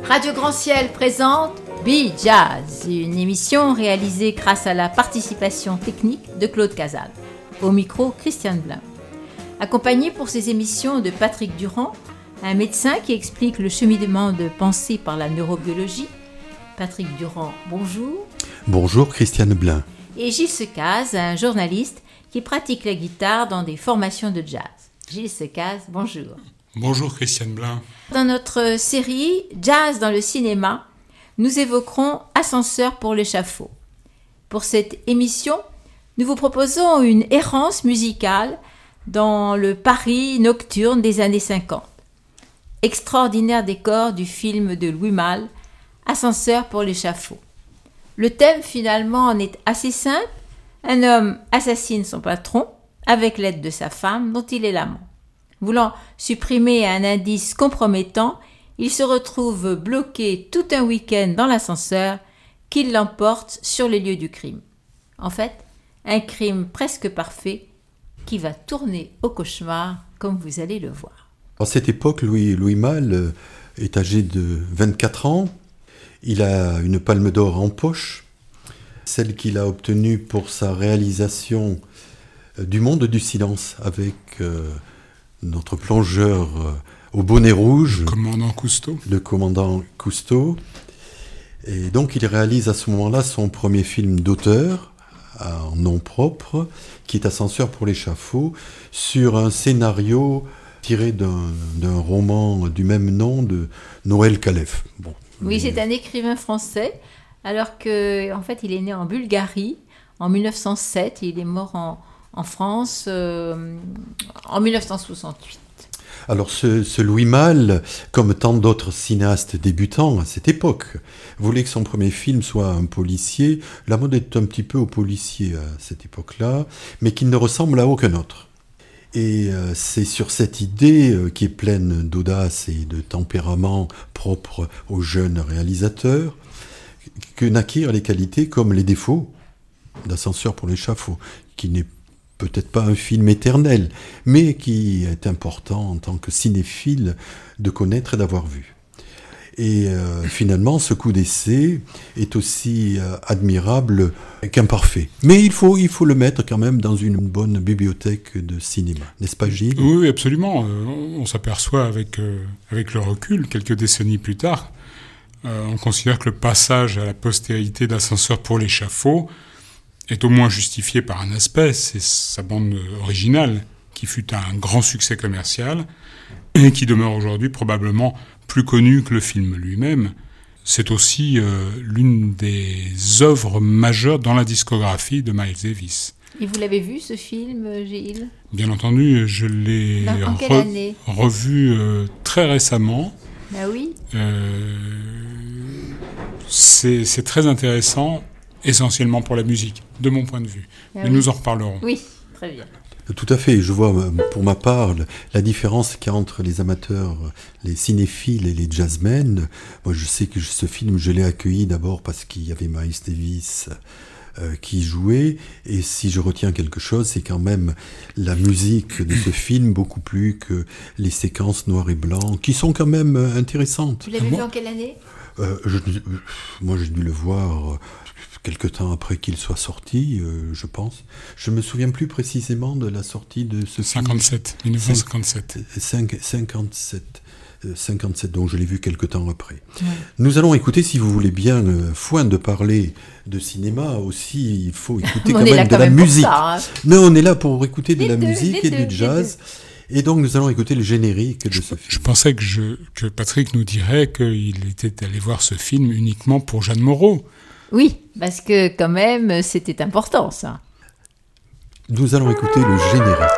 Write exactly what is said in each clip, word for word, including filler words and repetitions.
Radio Grand Ciel présente Be Jazz, une émission réalisée grâce à la participation technique de Claude Casal. Au micro, Christiane Blin. Accompagné pour ces émissions de Patrick Durand, un médecin qui explique le cheminement de pensée par la neurobiologie. Patrick Durand, bonjour. Bonjour Christiane Blin. Et Gilles Secaz, un journaliste qui pratique la guitare dans des formations de jazz. Gilles Secaz, bonjour. Bonjour Christiane Blin. Dans notre série Jazz dans le cinéma, nous évoquerons Ascenseur pour l'échafaud. Pour cette émission, nous vous proposons une errance musicale dans le Paris nocturne des années cinquante. Extraordinaire décor du film de Louis Malle, Ascenseur pour l'échafaud. Le thème finalement en est assez simple. Un homme assassine son patron avec l'aide de sa femme dont il est l'amant. Voulant supprimer un indice compromettant, il se retrouve bloqué tout un week-end dans l'ascenseur qui l'emporte sur les lieux du crime. En fait, un crime presque parfait qui va tourner au cauchemar comme vous allez le voir. À cette époque, Louis, Louis Malle est âgé de vingt-quatre ans. Il a une palme d'or en poche, celle qu'il a obtenue pour sa réalisation du Monde du silence avec euh, notre plongeur euh, au bonnet rouge, le commandant Cousteau. Le commandant Cousteau. Et donc il réalise à ce moment-là son premier film d'auteur, en nom propre, qui est Ascenseur pour l'échafaud, sur un scénario tiré d'un, d'un roman du même nom de Noël Caleff. Bon. Oui, c'est un écrivain français, alors que, en fait, il est né en Bulgarie en mille neuf cent sept et il est mort en, en France euh, en mille neuf cent soixante-huit. Alors, ce, ce Louis Malle, comme tant d'autres cinéastes débutants à cette époque, voulait que son premier film soit un policier. La mode est un petit peu au policier à cette époque-là, mais qu'il ne ressemble à aucun autre. Et euh, c'est sur cette idée euh, qui est pleine d'audace et de tempérament propre aux jeunes réalisateurs que naquirent les qualités comme les défauts d'Ascenseur pour l'échafaud, qui n'est peut-être pas un film éternel, mais qui est important en tant que cinéphile de connaître et d'avoir vu. Et euh, finalement, ce coup d'essai est aussi euh, admirable qu'imparfait. Mais il faut, il faut le mettre quand même dans une bonne bibliothèque de cinéma, n'est-ce pas Gilles ? Oui, absolument. Euh, on s'aperçoit avec, euh, avec le recul, quelques décennies plus tard, euh, on considère que le passage à la postérité d'Ascenseur pour l'échafaud est au moins justifié par un aspect, c'est sa bande originale, qui fut un grand succès commercial et qui demeure aujourd'hui probablement plus connu que le film lui-même. C'est aussi euh, l'une des œuvres majeures dans la discographie de Miles Davis. Et vous l'avez vu, ce film, Gilles ? Bien entendu, je l'ai dans, en quelle re- année revu euh, très récemment. Ah oui. Euh, c'est, c'est très intéressant, essentiellement pour la musique, de mon point de vue. Ah Mais oui. nous en reparlerons. Oui, très bien. Tout à fait, je vois pour ma part la différence qu'il y a entre les amateurs, les cinéphiles et les jazzmen. Moi je sais que ce film je l'ai accueilli d'abord parce qu'il y avait Miles Davis euh, qui jouait, et si je retiens quelque chose c'est quand même la musique de ce film beaucoup plus que les séquences noir et blanc qui sont quand même intéressantes. Vous l'avez Ah vu bon en quelle année ? euh, je, Moi j'ai dû le voir quelque temps après qu'il soit sorti, euh, je pense. Je me souviens plus précisément de la sortie de ce cinquante-sept, film. dix-neuf cent cinquante-sept. cinquante-sept, cinquante-sept, donc je l'ai vu quelque temps après. Ouais. Nous allons écouter, si vous voulez bien, euh, foin de parler de cinéma, aussi il faut écouter quand on est même là de quand la même pour musique. ça, hein. Non, on est là pour écouter de Les la deux, musique les et deux, du les jazz. Et donc nous allons écouter le générique de Je, ce film. je pensais que, je, que Patrick nous dirait qu'il était allé voir ce film uniquement pour Jeanne Moreau. Oui, parce que quand même, c'était important, ça. Nous allons écouter le générique.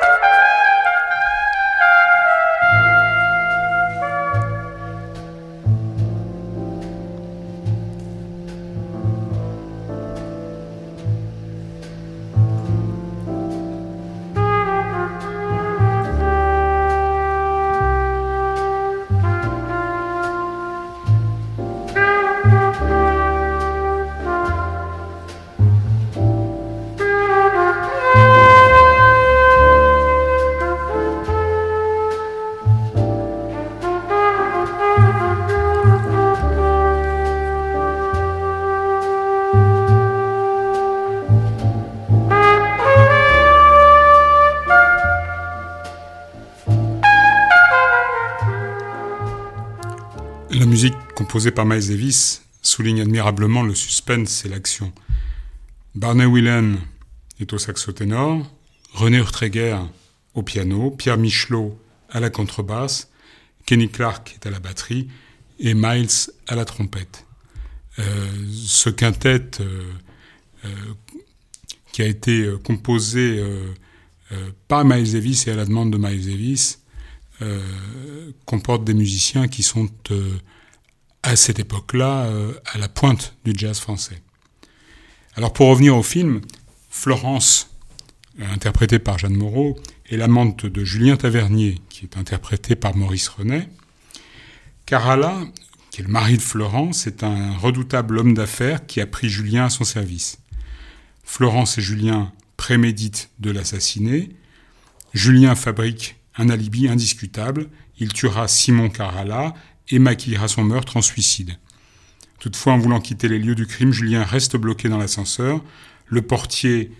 La musique composée par Miles Davis souligne admirablement le suspense et l'action. Barney Whelan est au saxo ténor, René Urtreger au piano, Pierre Michelot à la contrebasse, Kenny Clarke est à la batterie et Miles à la trompette. Euh, ce quintet euh, euh, qui a été euh, composé euh, euh, par Miles Davis et à la demande de Miles Davis euh, comporte des musiciens qui sont euh, à cette époque-là euh, à la pointe du jazz français. Alors pour revenir au film, Florence, euh, interprétée par Jeanne Moreau, est l'amante de Julien Tavernier, qui est interprété par Maurice Renet. Carala, qui est le mari de Florence, est un redoutable homme d'affaires qui a pris Julien à son service. Florence et Julien préméditent de l'assassiner. Julien fabrique un alibi indiscutable. Il tuera Simon Carala et maquillera son meurtre en suicide. Toutefois, en voulant quitter les lieux du crime, Julien reste bloqué dans l'ascenseur. Le portier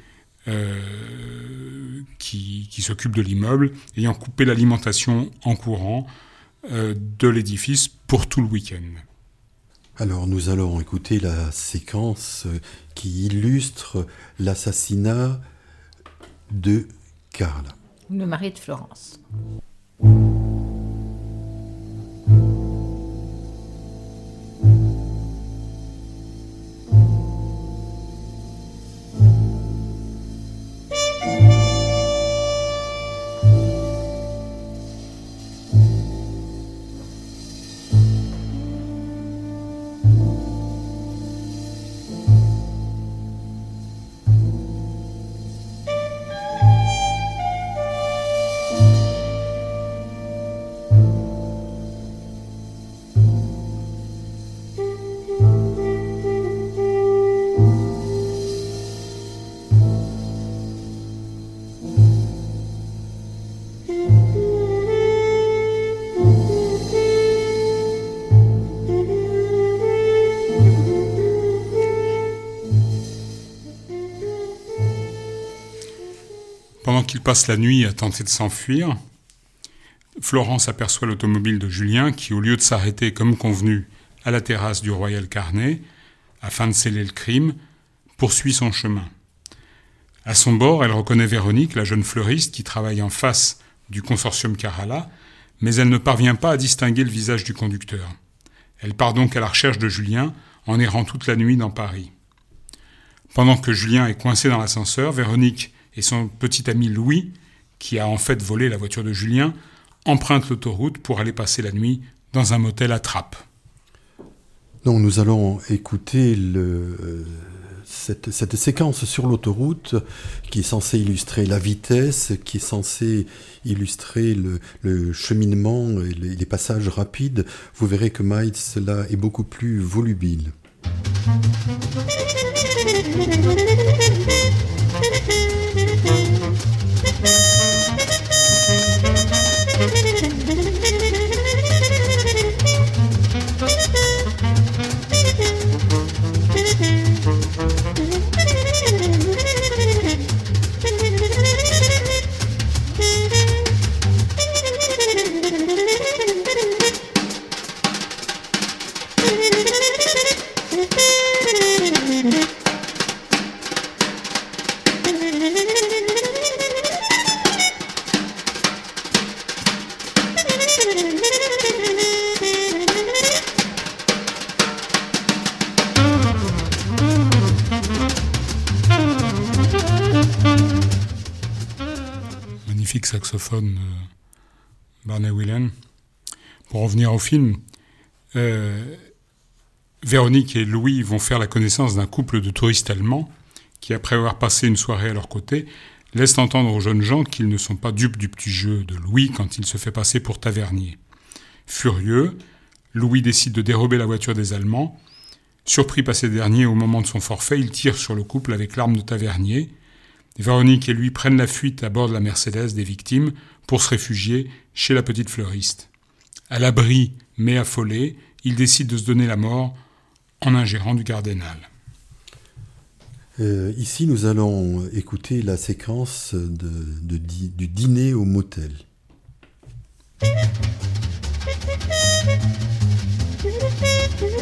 euh, qui, qui s'occupe de l'immeuble, ayant coupé l'alimentation en courant euh, de l'édifice pour tout le week-end. Alors nous allons écouter la séquence qui illustre l'assassinat de Carla. Le mari de Florence. Pendant qu'il passe la nuit à tenter de s'enfuir, Florence aperçoit l'automobile de Julien qui, au lieu de s'arrêter comme convenu à la terrasse du Royal Carnet, afin de sceller le crime, poursuit son chemin. À son bord, elle reconnaît Véronique, la jeune fleuriste qui travaille en face du consortium Carala, mais elle ne parvient pas à distinguer le visage du conducteur. Elle part donc à la recherche de Julien, en errant toute la nuit dans Paris. Pendant que Julien est coincé dans l'ascenseur, Véronique et son petit ami Louis, qui a en fait volé la voiture de Julien, empruntent l'autoroute pour aller passer la nuit dans un motel à Trappes. Donc nous allons écouter le, euh, cette, cette séquence sur l'autoroute qui est censée illustrer la vitesse, qui est censée illustrer le, le cheminement et les, les passages rapides. Vous verrez que Miles là est beaucoup plus volubile. Magnifique saxophone de Barney Whelan. Pour revenir au film, euh, Véronique et Louis vont faire la connaissance d'un couple de touristes allemands qui, après avoir passé une soirée à leur côté, laissent entendre aux jeunes gens qu'ils ne sont pas dupes du petit jeu de Louis quand il se fait passer pour tavernier. Furieux, Louis décide de dérober la voiture des Allemands. Surpris par ces derniers au moment de son forfait, il tire sur le couple avec l'arme de tavernier. Véronique et lui prennent la fuite à bord de la Mercedes des victimes pour se réfugier chez la petite fleuriste. À l'abri, mais affolé, ils décident de se donner la mort en ingérant du Gardénal. Euh, ici, nous allons écouter la séquence de, de, du dîner au motel.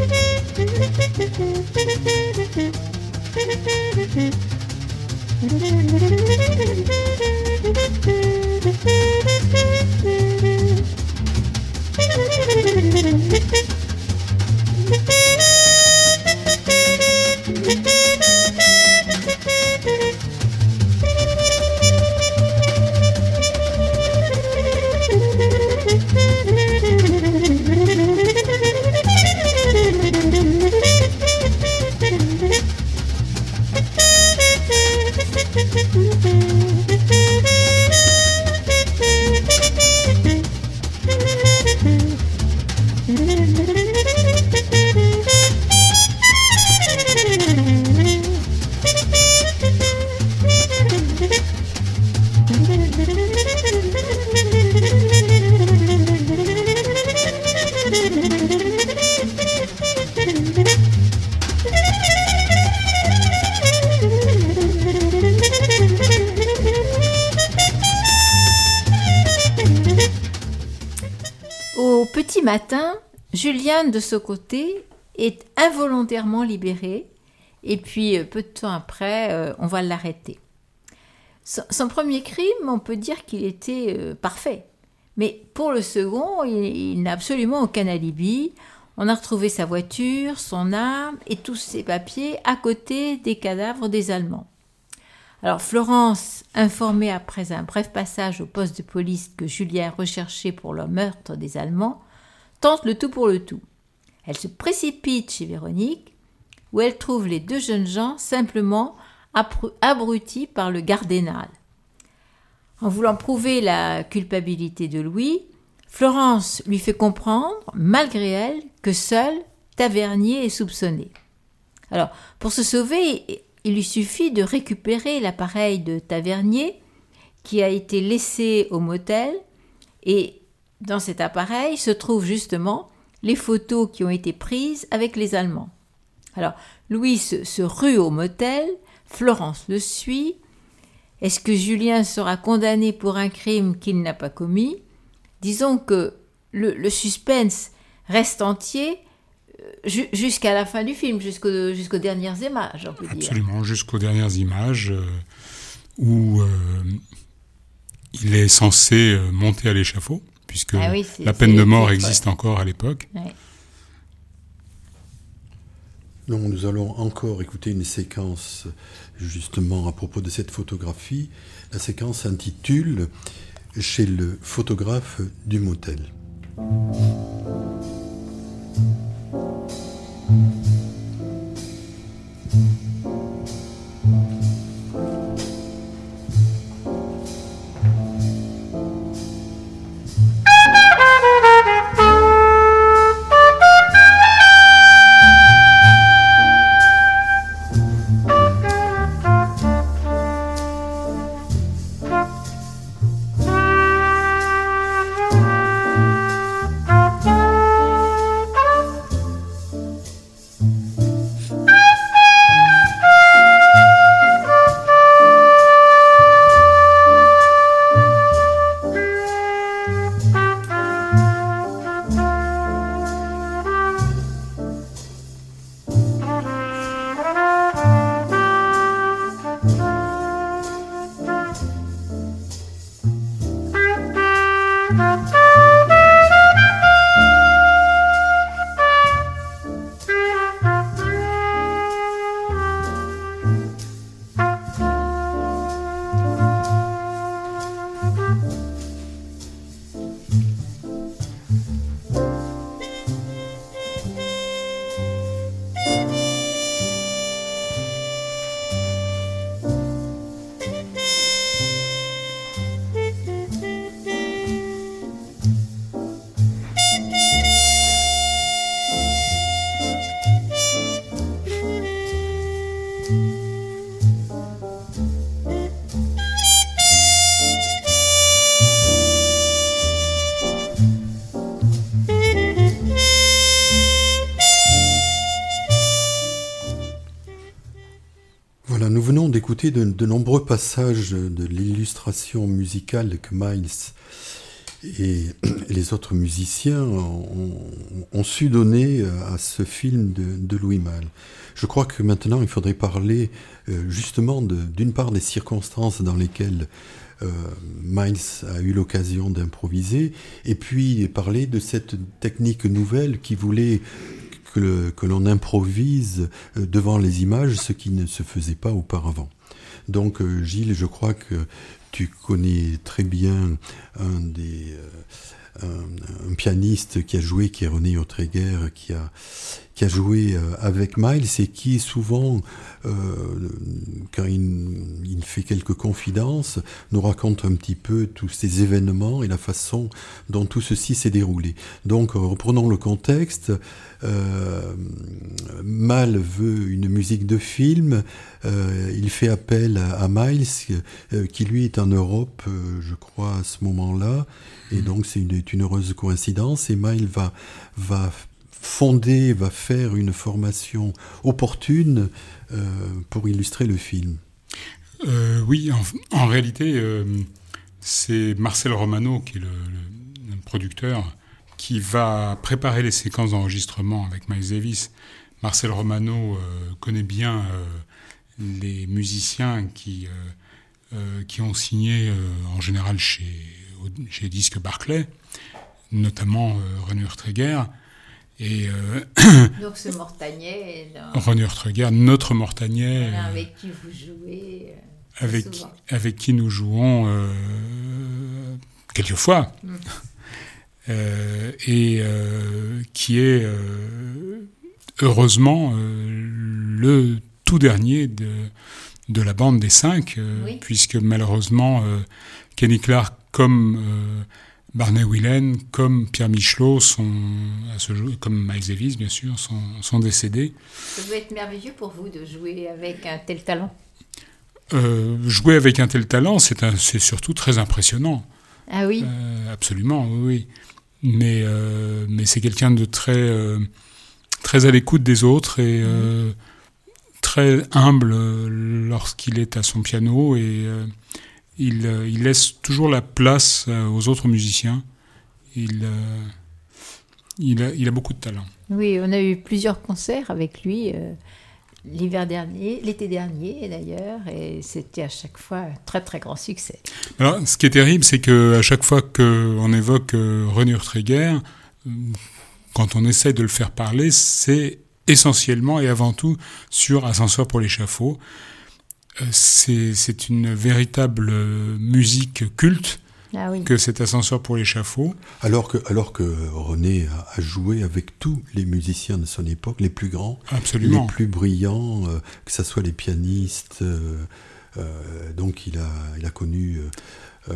Petit matin, Julien, de ce côté, est involontairement libéré et puis peu de temps après, euh, on va l'arrêter. Son, son premier crime, on peut dire qu'il était euh, parfait. Mais pour le second, il, il n'a absolument aucun alibi. On a retrouvé sa voiture, son arme et tous ses papiers à côté des cadavres des Allemands. Alors Florence, informée après un bref passage au poste de police que Julien est recherché pour le meurtre des Allemands, tente le tout pour le tout. Elle se précipite chez Véronique, où elle trouve les deux jeunes gens simplement abrutis par le cardinal. En voulant prouver la culpabilité de Louis, Florence lui fait comprendre, malgré elle, que seul Tavernier est soupçonné. Alors, pour se sauver, il lui suffit de récupérer l'appareil de Tavernier qui a été laissé au motel, et dans cet appareil se trouvent justement les photos qui ont été prises avec les Allemands. Alors, Louis se, se rue au motel, Florence le suit. Est-ce que Julien sera condamné pour un crime qu'il n'a pas commis ? Disons que le, le suspense reste entier ju- jusqu'à la fin du film, jusqu'au, jusqu'aux dernières images, on peut dire. Absolument, jusqu'aux dernières images euh, où euh, il est censé euh, monter à l'échafaud, puisque ah oui, la peine de mort existe ouais. encore à l'époque. Ouais. Donc nous allons encore écouter une séquence justement à propos de cette photographie. La séquence s'intitule « Chez le photographe du motel ». Nous venons d'écouter de, de nombreux passages de l'illustration musicale que Miles et les autres musiciens ont, ont su donner à ce film de, de Louis Malle. Je crois que maintenant, il faudrait parler euh, justement de, d'une part des circonstances dans lesquelles euh, Miles a eu l'occasion d'improviser, et puis parler de cette technique nouvelle qui voulait que, le, que l'on improvise devant les images, ce qui ne se faisait pas auparavant. Donc euh, Gilles, je crois que tu connais très bien un des euh, un, un pianiste qui a joué, qui est René Autreguer, qui a qui a joué euh, avec Miles et qui souvent, euh, quand il, il fait quelques confidences, nous raconte un petit peu tous ces événements et la façon dont tout ceci s'est déroulé. Donc, reprenons le contexte. Euh, Mal veut une musique de film. Euh, il fait appel à, à Miles, euh, qui lui est en Europe, euh, je crois, à ce moment-là. Et donc, c'est une, une heureuse coïncidence. Et Miles va va fonder, va faire une formation opportune euh, pour illustrer le film. Euh, oui, en, en réalité, euh, c'est Marcel Romano, qui est le, le, le producteur, qui va préparer les séquences d'enregistrement avec Miles Davis. Marcel Romano euh, connaît bien euh, les musiciens qui, euh, euh, qui ont signé euh, en général chez, chez Disques Barclay, notamment euh, René Autreguer. Et euh, donc ce Mortagnet, René Autreguer, notre Mortagnet, voilà, avec qui vous jouez euh, avec, souvent. avec qui nous jouons euh, quelquefois, mm. euh, et euh, qui est euh, heureusement euh, le tout dernier de, de la bande des cinq, euh, oui. puisque malheureusement euh, Kenny Clarke comme euh, Barney Whelan, comme Pierre Michelot, sont, à ce jour, comme Miles Davis, bien sûr, sont, sont décédés. Ça doit être merveilleux pour vous de jouer avec un tel talent. Euh, jouer avec un tel talent, c'est, un, c'est surtout très impressionnant. Ah oui euh, Absolument, oui, oui. Mais, euh, mais c'est quelqu'un de très, euh, très à l'écoute des autres et euh, très humble lorsqu'il est à son piano et... Euh, Il, euh, il laisse toujours la place euh, aux autres musiciens. Il, euh, il, a, il a beaucoup de talent. Oui, on a eu plusieurs concerts avec lui euh, l'hiver dernier, l'été dernier d'ailleurs, et c'était à chaque fois un très très grand succès. Alors, ce qui est terrible, c'est qu'à chaque fois qu'on évoque euh, René Autreguer, euh, quand on essaie de le faire parler, c'est essentiellement et avant tout sur Ascenseur pour l'échafaud. C'est, c'est une véritable musique culte ah oui. que cet Ascenseur pour l'échafaud. Alors que, alors que René a, a joué avec tous les musiciens de son époque, les plus grands, Absolument. les plus brillants, euh, que ce soit les pianistes. Euh, euh, donc il a, il a connu... Euh,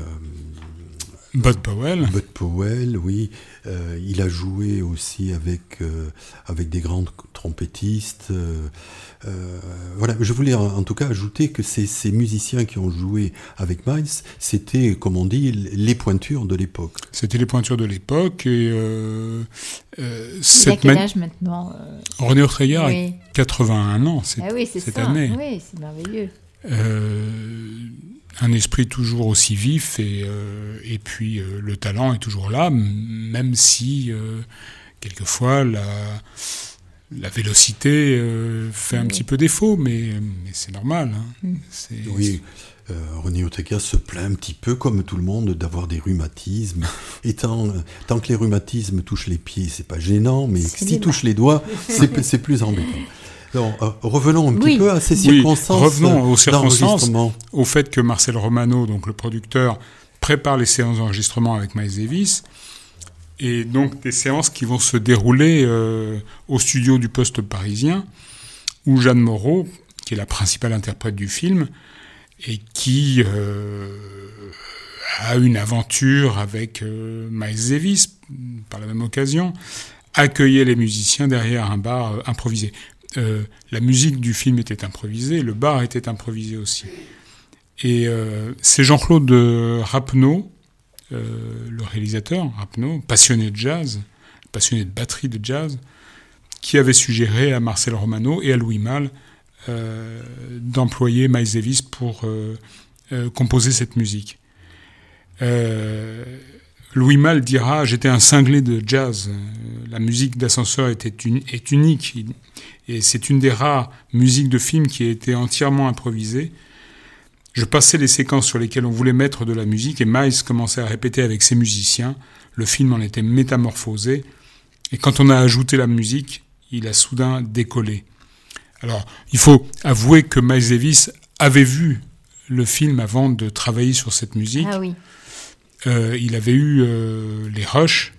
Bud Powell. Bud Powell, oui. Euh, il a joué aussi avec, euh, avec des grands trompettistes. Euh, euh, voilà, je voulais en, en tout cas ajouter que ces, ces musiciens qui ont joué avec Miles, c'était, comme on dit, les pointures de l'époque. C'était les pointures de l'époque. Et, euh, euh, il a quel âge maintenant euh... René Autreguer oui. a quatre-vingt-un ans cette, ah oui, c'est cette ça. année. Oui, c'est merveilleux. Euh, un esprit toujours aussi vif et, euh, et puis euh, le talent est toujours là, même si euh, quelquefois la, la vélocité euh, fait un oui. petit peu défaut, mais, mais c'est normal. Hein. Mm. C'est, oui, euh, René Autreguer se plaint un petit peu, comme tout le monde, d'avoir des rhumatismes. Et tant, tant que les rhumatismes touchent les pieds, c'est pas gênant, mais c'est s'ils touchent les doigts, c'est, c'est plus embêtant. Non, euh, revenons un oui. petit peu à ces circonstances. Oui, revenons aux circonstances, au fait que Marcel Romano, donc le producteur, prépare les séances d'enregistrement avec Miles Davis, et donc des séances qui vont se dérouler euh, au studio du Poste parisien, où Jeanne Moreau, qui est la principale interprète du film, et qui euh, a une aventure avec euh, Miles Davis, par la même occasion, accueillait les musiciens derrière un bar euh, improvisé. Euh, la musique du film était improvisée, le bar était improvisé aussi. Et euh, c'est Jean-Claude Rapneau, euh, le réalisateur, Rapneau, passionné de jazz, passionné de batterie de jazz, qui avait suggéré à Marcel Romano et à Louis Malle euh, d'employer Miles Davis pour euh, euh, composer cette musique. Euh, Louis Malle dira « J'étais un cinglé de jazz. La musique d'ascenseur était une, est unique. Et c'est une des rares musiques de film qui a été entièrement improvisée. Je passais les séquences sur lesquelles on voulait mettre de la musique et Miles commençait à répéter avec ses musiciens. Le film en était métamorphosé. Et quand on a ajouté la musique, il a soudain décollé. » Alors, il faut avouer que Miles Davis avait vu le film avant de travailler sur cette musique. Ah oui. Euh, il avait eu euh, les Rush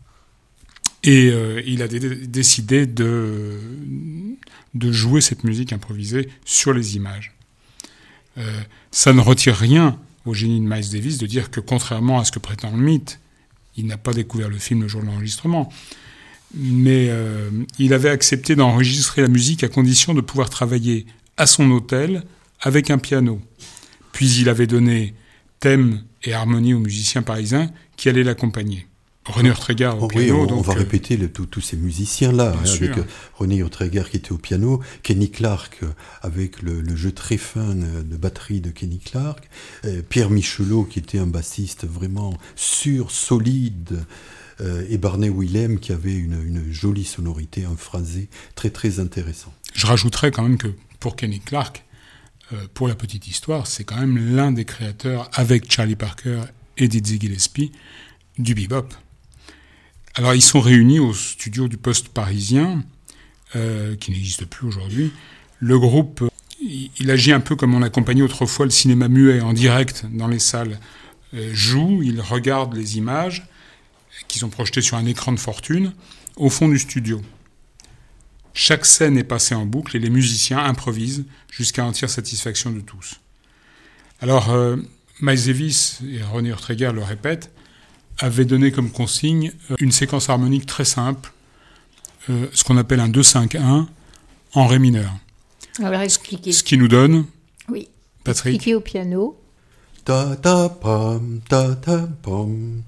et euh, il a dé- décidé de, de jouer cette musique improvisée sur les images. Euh, ça ne retire rien au génie de Miles Davis de dire que, contrairement à ce que prétend le mythe, il n'a pas découvert le film le jour de l'enregistrement, mais euh, il avait accepté d'enregistrer la musique à condition de pouvoir travailler à son hôtel avec un piano. Puis il avait donné thème et harmonie aux musiciens parisiens qui allaient l'accompagner. René Ortega au oh, piano. Oui, on, donc, on va euh, répéter le, tous tous ces musiciens-là, hein, avec euh, René Ortega qui était au piano, Kenny Clarke euh, avec le, le jeu très fin euh, de batterie de Kenny Clarke, euh, Pierre Michelot qui était un bassiste vraiment sûr, solide, euh, et Barney Willem qui avait une, une jolie sonorité, un phrasé très très intéressant. Je rajouterais quand même que pour Kenny Clarke, euh, pour la petite histoire, c'est quand même l'un des créateurs, avec Charlie Parker et Dizzy Gillespie, du bebop. Alors ils sont réunis au studio du Poste parisien, euh, qui n'existe plus aujourd'hui. Le groupe, il, il agit un peu comme on accompagnait autrefois le cinéma muet en direct dans les salles. Euh, joue, il regarde les images qui sont projetées sur un écran de fortune au fond du studio. Chaque scène est passée en boucle et les musiciens improvisent jusqu'à entière satisfaction de tous. Alors, euh, Miles Davis et René Ortega le répètent, avait donné comme consigne une séquence harmonique très simple, euh, ce qu'on appelle un deux cinq un en ré mineur. Alors expliquez. Ce qui nous donne, oui. Patrick. Expliquez au piano. Ta ta pam, ta ta pam.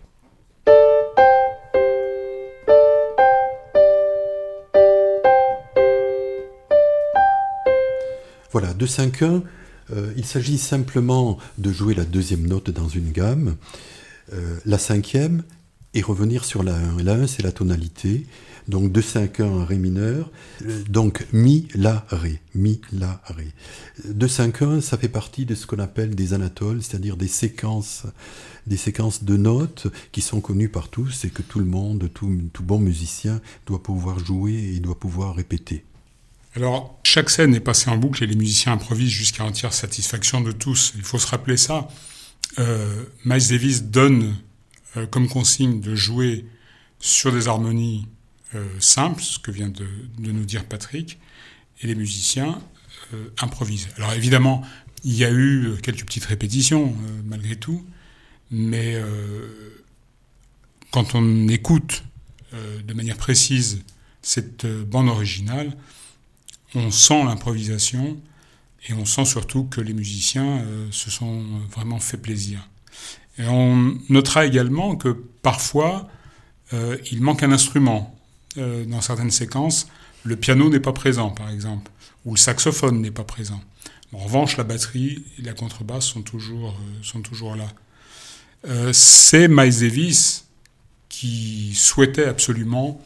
Voilà, deux cinq un, euh, il s'agit simplement de jouer la deuxième note dans une gamme, euh, la cinquième, et revenir sur la un. La un, c'est la tonalité, donc deux cinq un en ré mineur, euh, donc mi, la, ré, mi, la, ré. deux cinq un, ça fait partie de ce qu'on appelle des anatoles, c'est-à-dire des séquences, des séquences de notes qui sont connues par tous et que tout le monde, tout, tout bon musicien doit pouvoir jouer et doit pouvoir répéter. Alors, chaque scène est passée en boucle et les musiciens improvisent jusqu'à entière satisfaction de tous. Il faut se rappeler ça. Euh, Miles Davis donne euh, comme consigne de jouer sur des harmonies euh, simples, ce que vient de, de nous dire Patrick, et les musiciens euh, improvisent. Alors évidemment, il y a eu quelques petites répétitions, euh, malgré tout, mais euh, quand on écoute euh, de manière précise cette euh, bande originale, on sent l'improvisation et on sent surtout que les musiciens euh, se sont vraiment fait plaisir. Et on notera également que parfois, euh, il manque un instrument. Euh, dans certaines séquences, le piano n'est pas présent, par exemple, ou le saxophone n'est pas présent. En revanche, la batterie et la contrebasse sont toujours, euh, sont toujours là. Euh, c'est Miles Davis qui souhaitait absolument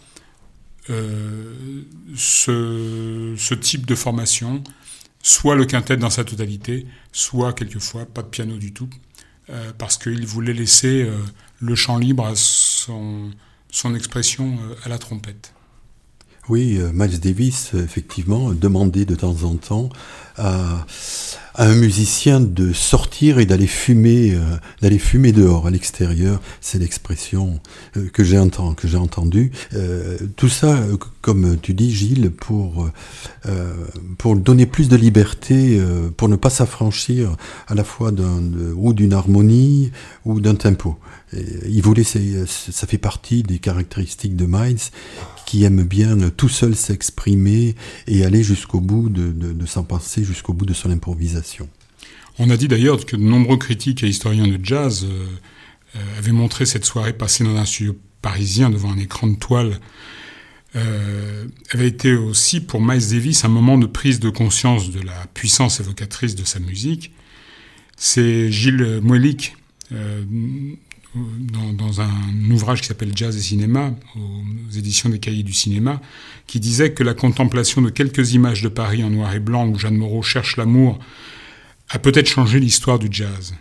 Euh, ce, ce type de formation, soit le quintet dans sa totalité, soit quelquefois pas de piano du tout, euh, parce qu'il voulait laisser euh, le champ libre à son, son expression euh, à la trompette. Oui, euh, Miles Davis, effectivement, demandait de temps en temps à, à un musicien de sortir et d'aller fumer, euh, d'aller fumer dehors, à l'extérieur. C'est l'expression euh, que j'ai entend, que j'ai entendue. Euh, tout ça, euh, comme tu dis, Gilles, pour euh, pour donner plus de liberté, euh, pour ne pas s'affranchir à la fois d'un de, ou d'une harmonie ou d'un tempo. Et il voulait, ça fait partie des caractéristiques de Miles, qui aime bien tout seul s'exprimer et aller jusqu'au bout de, de, de s'en passer, jusqu'au bout de son improvisation. On a dit d'ailleurs que de nombreux critiques et historiens de jazz euh, euh, avaient montré cette soirée passée dans un studio parisien devant un écran de toile euh, avait été aussi pour Miles Davis un moment de prise de conscience de la puissance évocatrice de sa musique. C'est Gilles Moelik, euh, dans, dans un ouvrage qui s'appelle Jazz et cinéma, aux éditions des Cahiers du cinéma, qui disait que la contemplation de quelques images de Paris en noir et blanc où Jeanne Moreau cherche l'amour a peut-être changé l'histoire du jazz.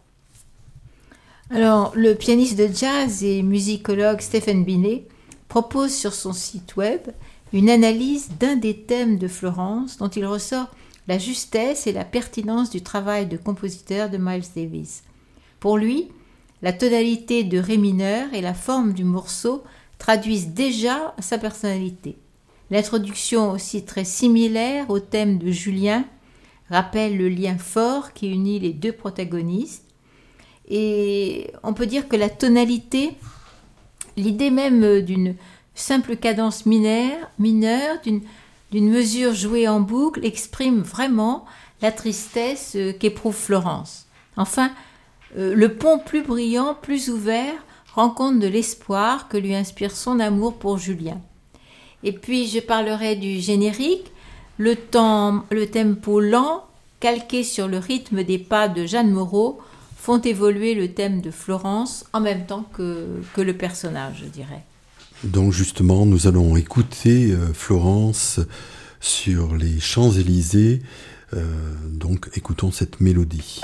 Alors, le pianiste de jazz et musicologue Stephen Binet propose sur son site web une analyse d'un des thèmes de Florence dont il ressort la justesse et la pertinence du travail de compositeur de Miles Davis. Pour lui, la tonalité de ré mineur et la forme du morceau traduisent déjà sa personnalité. L'introduction, aussi très similaire au thème de Julien, rappelle le lien fort qui unit les deux protagonistes. Et on peut dire que la tonalité, l'idée même d'une simple cadence mineure, mineure d'une, d'une mesure jouée en boucle, exprime vraiment la tristesse qu'éprouve Florence. Enfin, le pont plus brillant, plus ouvert, rend compte de l'espoir que lui inspire son amour pour Julien. Et puis je parlerai du générique, le, temps, le tempo lent, calqué sur le rythme des pas de Jeanne Moreau, font évoluer le thème de Florence en même temps que, que le personnage, je dirais. Donc justement, nous allons écouter euh, Florence sur les Champs-Élysées. Euh, donc écoutons cette mélodie.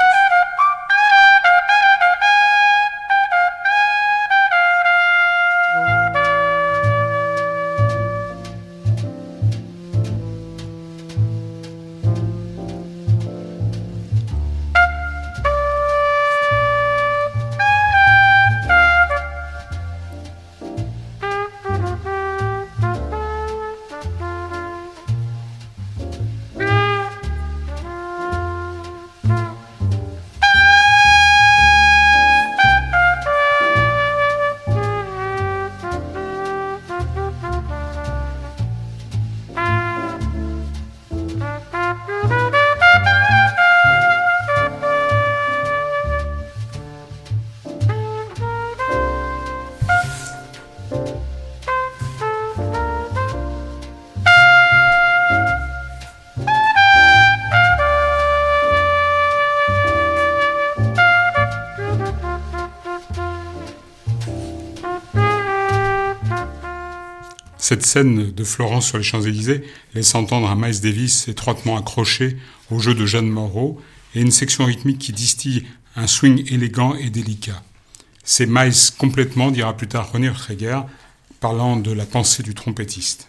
Cette scène de Florence sur les Champs-Élysées laisse entendre un Miles Davis étroitement accroché au jeu de Jeanne Moreau et une section rythmique qui distille un swing élégant et délicat. C'est Miles complètement, dira plus tard René Reger, parlant de la pensée du trompettiste.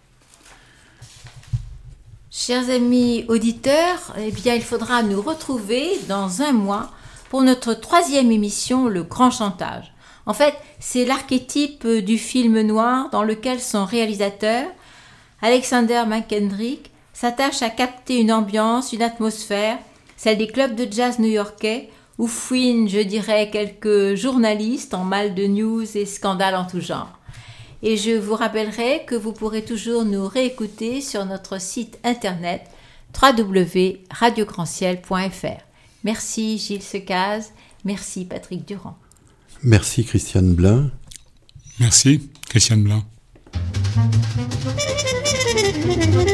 Chers amis auditeurs, eh bien, il faudra nous retrouver dans un mois pour notre troisième émission, Le Grand Chantage. En fait, c'est l'archétype du film noir dans lequel son réalisateur, Alexander McKendrick, s'attache à capter une ambiance, une atmosphère, celle des clubs de jazz new-yorkais, où fouinent, je dirais, quelques journalistes en mal de news et scandales en tout genre. Et je vous rappellerai que vous pourrez toujours nous réécouter sur notre site internet w w w point radio grand ciel point f r. Merci Gilles Secaz, merci Patrick Durand. Merci Christiane Blin. Merci Christiane Blin.